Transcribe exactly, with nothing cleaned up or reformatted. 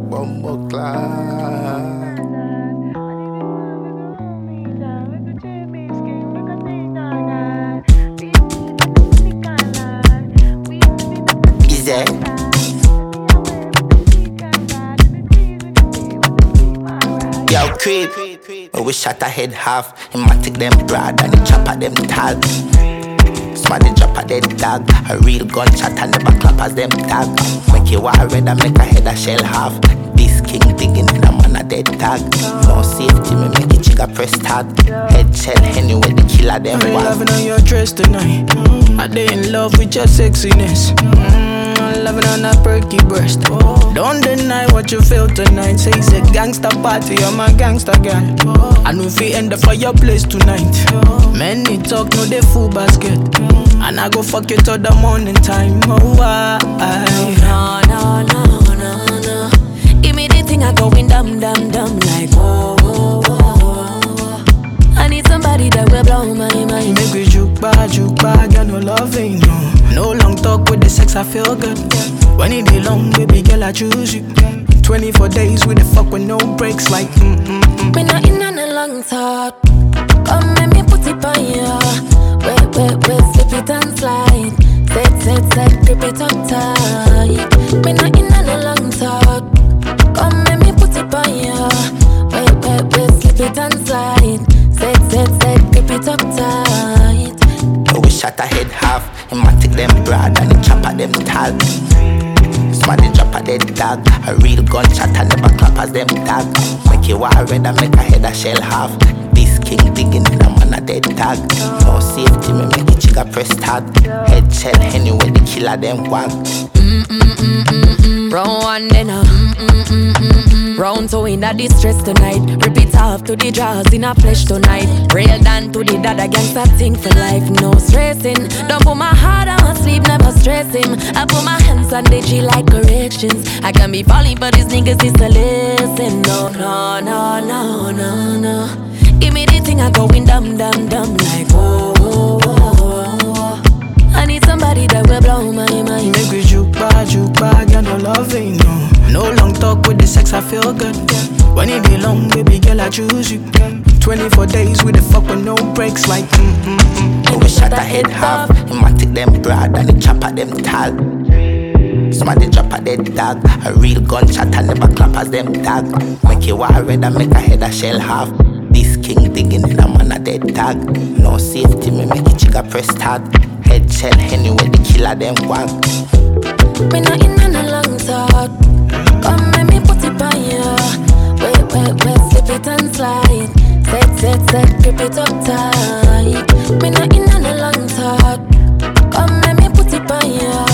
Bumbo class. Easy. Yo, creep. Oh, we shot a head half. Him a take them broad and he chop at them tag. Smarty drop a dead dog. A real gunshot and never clap as them tag. Make you war red and make a head a shell half. This king digging in a man a dead tag. No safety, me make it chigga press tag. Head shell anyway the killer them I'm was. loving on your dress tonight. I dey in love with your sexiness. Mm, loving on that perky breast. Don't deny what you feel tonight. Say it's a gangster party, I'm a gangster girl. I know if we end up for your place tonight. Many talk, no they full basket. And I go fuck you till the morning time. Oh, why? No, no, no, no, no. Give me the thing I going dumb, dumb, dumb like whoa, whoa, whoa, whoa. I need somebody that will blow my mind. Make we juke back, juke back, got no loving, no. No long talk with the sex, I feel good. When it be long, baby girl, I choose you. twenty-four days with the fuck with no breaks, like mm mm mm. Me not in on a long talk. Come make me put it on ya. Wait, wait, wait, slip it and slide. Set, set, set, grip it up tight. Me not in on a long talk. Come make me put it on ya. Wait, wait, wait, slip it and slide. Set, set, set, grip it up tight. Oh, we shot a head half. Him a take them broad and he chop at them tag. Smarty drop a dead dog. A real gunshot and never clap as them tag. Make you war red and make a head a shell half. This king digging in a man a dead tag. No safety, me make it chigga press tag. Head shell anyway the killer them wag. Mm mm mm mm mm. Round one then uh. Mm mm mm mm mm. Round two in a distress tonight. Rip it off to the jaws in a flesh tonight. Real down to the dad against that thing for life. No stressing. Don't put my heart on sleep, never stressing. I put my hands on the G like corrections. I can be falling, but these niggas is to listen. No, no, no, no, no, no. Give me the thing I going dumb, dumb, dumb like whoa, whoa, whoa, whoa. I need somebody that will blow my mind. Make we juke back, juke back, got no loving, no. No long talk with the sex, I feel good. When it be long, baby girl, I choose you. twenty-four days with the fuck with no breaks, like mm mm mm. Oh, we shot a head half. Him a take them broad and he chop at them tag. Somebody drop a dead dog. A real gunshot and never clap as them tag. Make you war red and make a head a shell half. This king digging in a man a dead tag. No safety, me make it chigga press tag. Head shell anyway the killer them wag. Me not in on a long talk. Come make me put it on ya. Wait, wait, wait, slip it and slide. Set, set, set, grip it up tight. Me not in on a long talk. Come make me put it on ya.